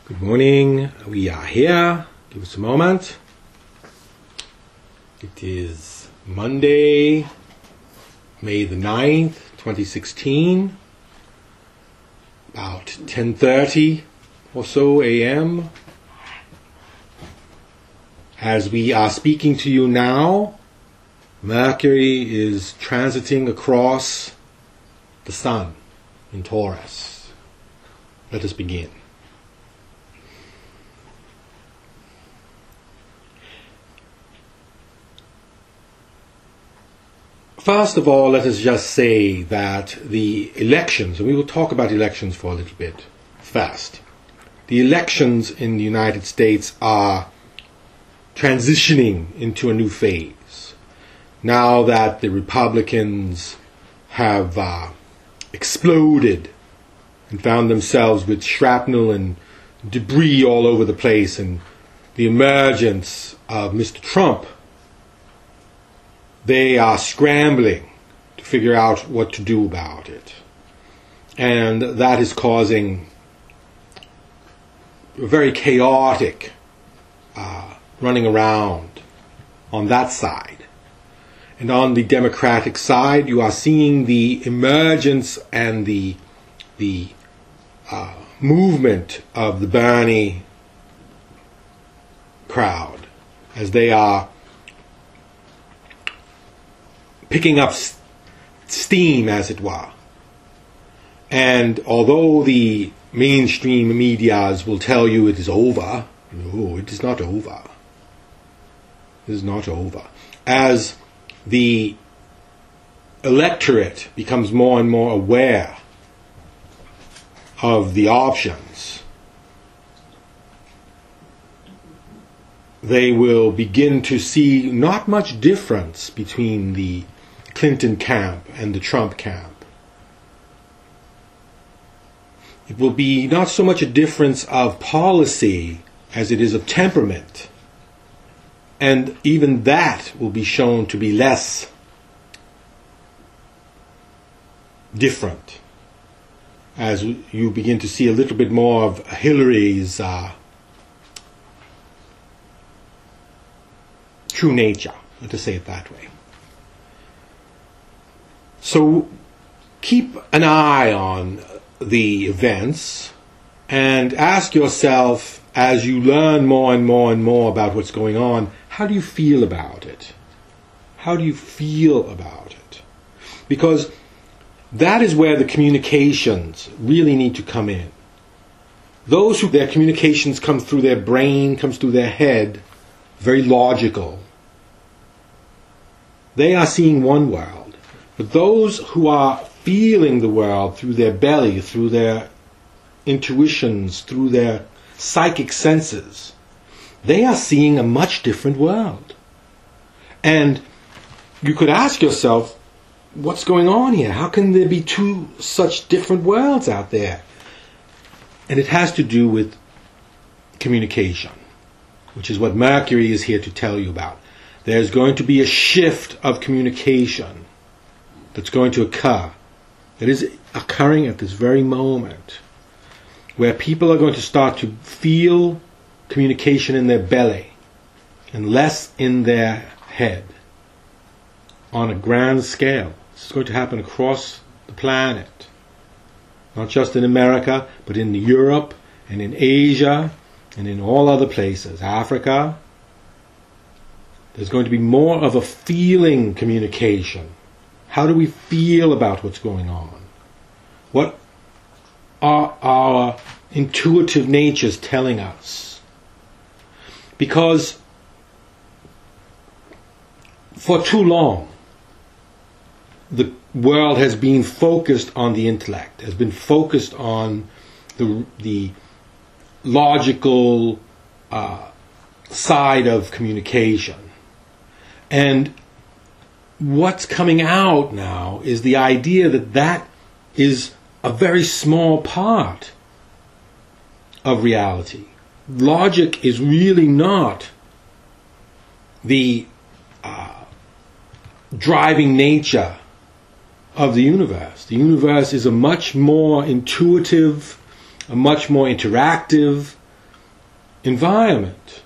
Good morning. We are here. Give us a moment. It is Monday, May the 9th, 2016, about 10:30 or so a.m. As we are speaking to you now, Mercury is transiting across the Sun in Taurus. Let us begin. First of all, let us just say that the elections, and we will talk about elections for a little bit first. The elections in the United States are transitioning into a new phase. Now that the Republicans have exploded and found themselves with shrapnel and debris all over the place, and the emergence of Mr. Trump, they are scrambling to figure out what to do about it. And that is causing a very chaotic running around on that side. And on the Democratic side, you are seeing the emergence and the movement of the Bernie crowd as they are picking up steam, as it were. And although the mainstream medias will tell you it is over, no, it is not over. It is not over. As the electorate becomes more and more aware of the options, they will begin to see not much difference between the Clinton camp and the Trump camp. It will be not so much a difference of policy as it is of temperament. And even that will be shown to be less different as you begin to see a little bit more of Hillary's true nature, let us say it that way. So keep an eye on the events and ask yourself, as you learn more and more and more about what's going on, how do you feel about it? How do you feel about it? Because that is where the communications really need to come in. Those who their communications come through their brain, comes through their head, very logical, they are seeing one world. But those who are feeling the world through their belly, through their intuitions, through their psychic senses, they are seeing a much different world. And you could ask yourself, what's going on here? How can there be two such different worlds out there? And it has to do with communication, which is what Mercury is here to tell you about. There's going to be a shift of communication that's going to occur, that is occurring at this very moment, where people are going to start to feel communication in their belly and less in their head on a grand scale. This is going to happen across the planet, not just in America, but in Europe and in Asia and in all other places, Africa. There's going to be more of a feeling communication. How do we feel about what's going on? What are our intuitive natures telling us? Because for too long, the world has been focused on the intellect, has been focused on the logical side of communication. And what's coming out now is the idea that that is a very small part of reality. Logic is really not the driving nature of the universe. The universe is a much more intuitive, a much more interactive, environment.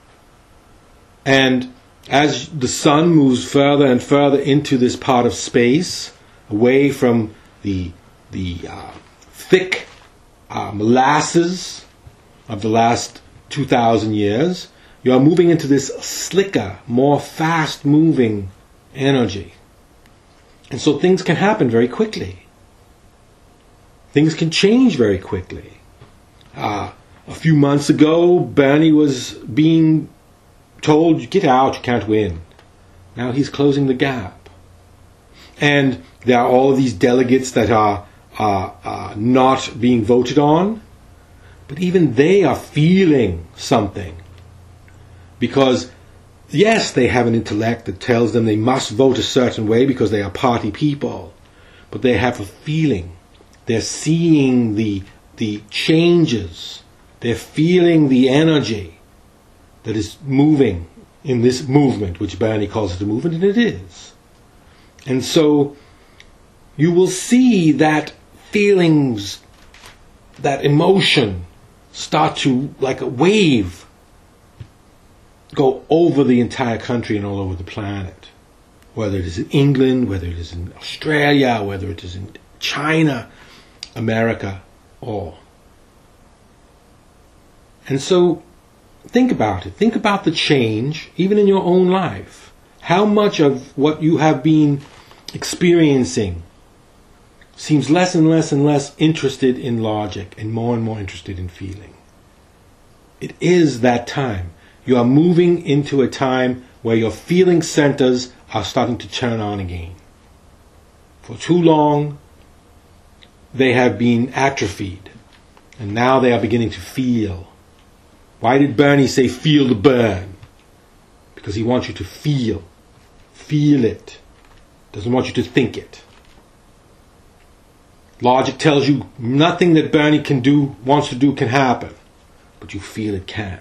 And as the sun moves further and further into this part of space, away from the thick molasses of the last 2,000 years, you are moving into this slicker, more fast-moving energy. And so things can happen very quickly. Things can change very quickly. A few months ago, Bernie was being told, get out, you can't win. Now he's closing the gap. And there are all of these delegates that are not being voted on, but even they are feeling something. Because, yes, they have an intellect that tells them they must vote a certain way because they are party people, but they have a feeling. They're seeing the changes. They're feeling the energy that is moving in this movement, which Bernie calls it a movement, and it is. And so you will see that feelings, that emotion, start to, like a wave, go over the entire country and all over the planet. Whether it is in England, whether it is in Australia, whether it is in China, America, all. And so think about it. Think about the change, even in your own life. How much of what you have been experiencing seems less and less and less interested in logic and more interested in feeling. It is that time. You are moving into a time where your feeling centers are starting to turn on again. For too long, they have been atrophied, and now they are beginning to feel. Why did Bernie say feel the burn? Because he wants you to feel. Feel it. Doesn't want you to think it. Logic tells you nothing that Bernie wants to do can happen, but you feel it can.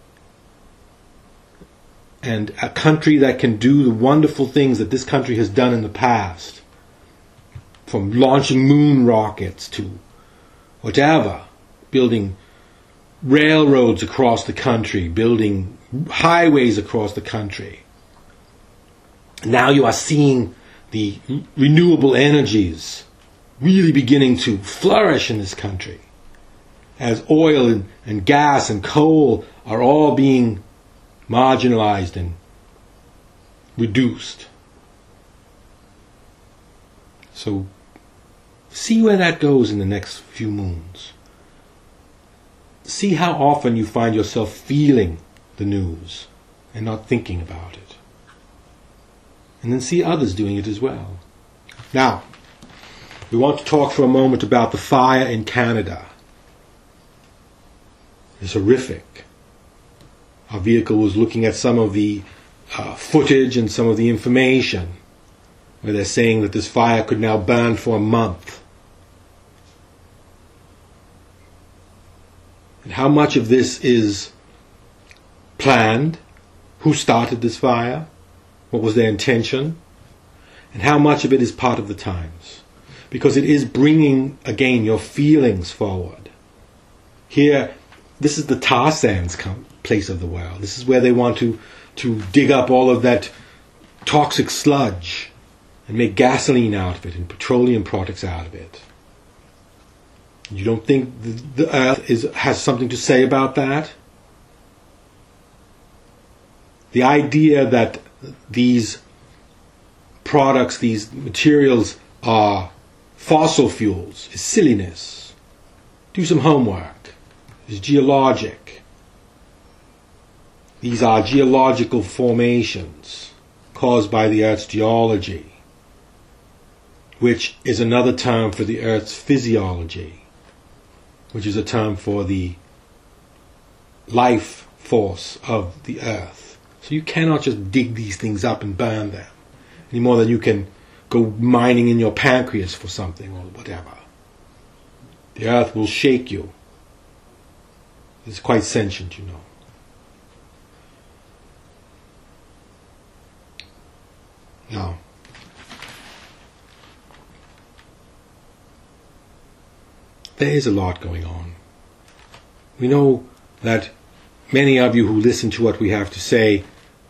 And a country that can do the wonderful things that this country has done in the past, from launching moon rockets to whatever, building railroads across the country, building highways across the country. Now you are seeing the renewable energies really beginning to flourish in this country, as oil and gas and coal are all being marginalized and reduced. So see where that goes in the next few moons. See how often you find yourself feeling the news and not thinking about it. And then see others doing it as well. Now, we want to talk for a moment about the fire in Canada. It's horrific. Our vehicle was looking at some of the footage and some of the information where they're saying that this fire could now burn for a month. And how much of this is planned? Who started this fire? What was their intention? And how much of it is part of the times? Because it is bringing, again, your feelings forward. Here, this is the tar sands place of the world. This is where they want to dig up all of that toxic sludge and make gasoline out of it and petroleum products out of it. You don't think the earth has something to say about that? The idea that these products, these materials are fossil fuels is silliness. Do some homework. It's geologic. These are geological formations caused by the Earth's geology, which is another term for the Earth's physiology, which is a term for the life force of the Earth. So you cannot just dig these things up and burn them, any more than you can go mining in your pancreas for something or whatever. The Earth will shake you. It's quite sentient, you know. Now, there is a lot going on. We know that many of you who listen to what we have to say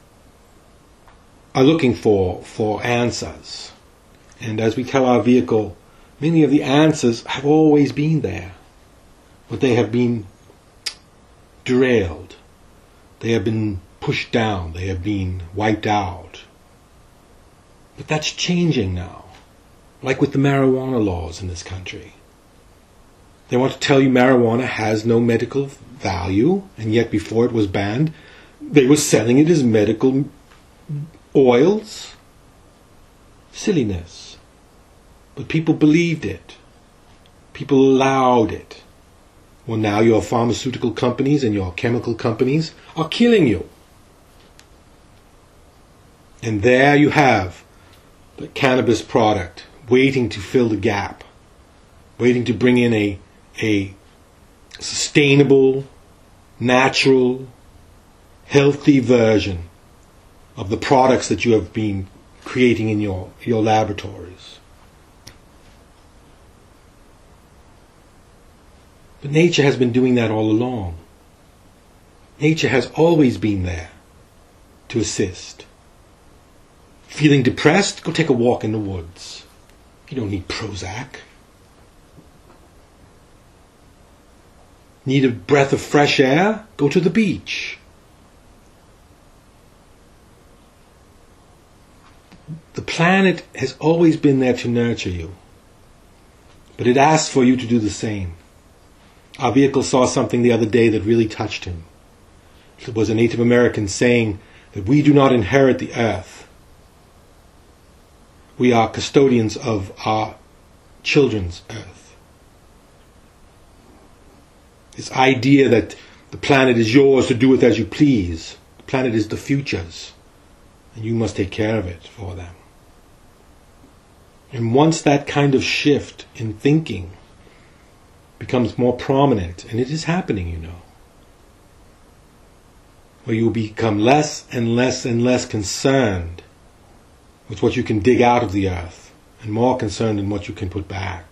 are looking for answers. And as we tell our vehicle, many of the answers have always been there, but they have been derailed. They have been pushed down. They have been wiped out. But that's changing now, like with the marijuana laws in this country. They want to tell you marijuana has no medical value, and yet before it was banned, they were selling it as medical oils. Silliness. But people believed it. People allowed it. Well, now your pharmaceutical companies and your chemical companies are killing you. And there you have the cannabis product waiting to fill the gap, waiting to bring in a sustainable, natural, healthy version of the products that you have been creating in your laboratories. But nature has been doing that all along. Nature has always been there to assist. Feeling depressed? Go take a walk in the woods. You don't need Prozac. Need a breath of fresh air? Go to the beach. The planet has always been there to nurture you. But it asks for you to do the same. Our vehicle saw something the other day that really touched him. It was a Native American saying that we do not inherit the earth. We are custodians of our children's earth. This idea that the planet is yours to do with as you please. The planet is the future's, and you must take care of it for them. And once that kind of shift in thinking becomes more prominent, and it is happening, you know, where you become less and less and less concerned with what you can dig out of the earth, and more concerned in what you can put back.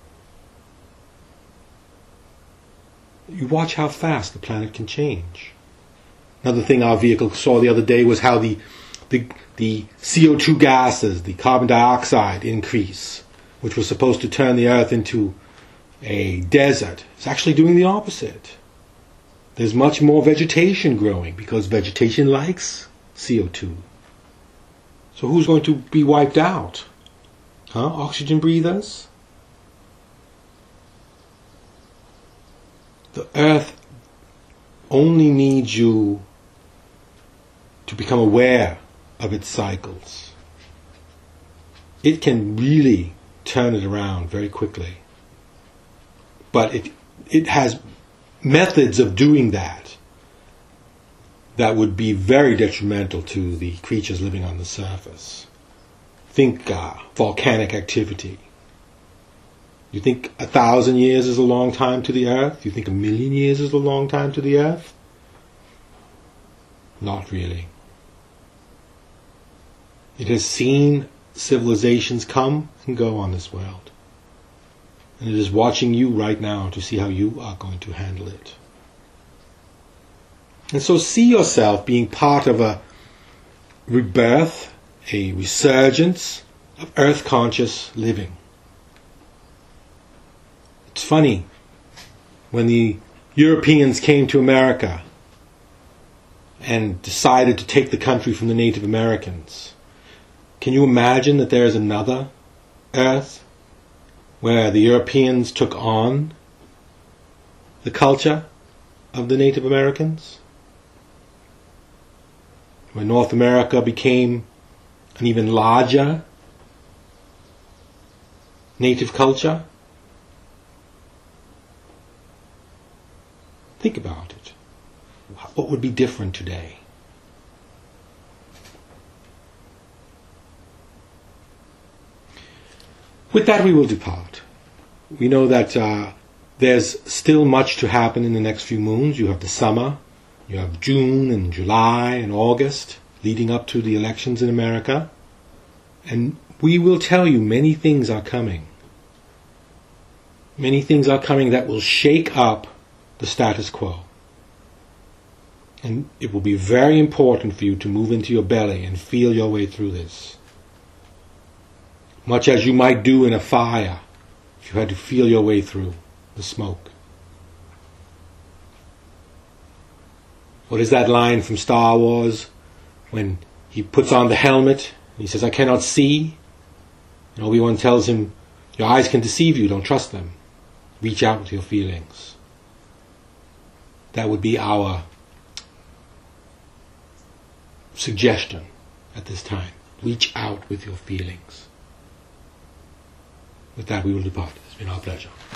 You watch how fast the planet can change. Another thing our vehicle saw the other day was how the CO2 gases, the carbon dioxide increase, which was supposed to turn the earth into a desert, is actually doing the opposite. There's much more vegetation growing because vegetation likes CO2. So who's going to be wiped out? Oxygen breathers? The earth only needs you to become aware of its cycles. It can really turn it around very quickly. But it has methods of doing that would be very detrimental to the creatures living on the surface. Think volcanic activity. You think 1,000 years is a long time to the earth? You think 1,000,000 years is a long time to the earth? Not really. It has seen civilizations come and go on this world. And it is watching you right now to see how you are going to handle it. And so see yourself being part of a rebirth, a resurgence of earth-conscious living. It's funny, when the Europeans came to America and decided to take the country from the Native Americans, can you imagine that there is another earth where the Europeans took on the culture of the Native Americans? Where North America became an even larger native culture? Think about it. What would be different today? With that, we will depart. We know that there's still much to happen in the next few moons. You have the summer, you have June and July and August leading up to the elections in America. And we will tell you many things are coming. Many things are coming that will shake up the status quo. And it will be very important for you to move into your belly and feel your way through this. Much as you might do in a fire, if you had to feel your way through the smoke. What is that line from Star Wars when he puts on the helmet and he says, "I cannot see"? And Obi-Wan tells him, "Your eyes can deceive you, don't trust them. Reach out with your feelings." That would be our suggestion at this time. Reach out with your feelings. With that, we will depart. It's been our pleasure.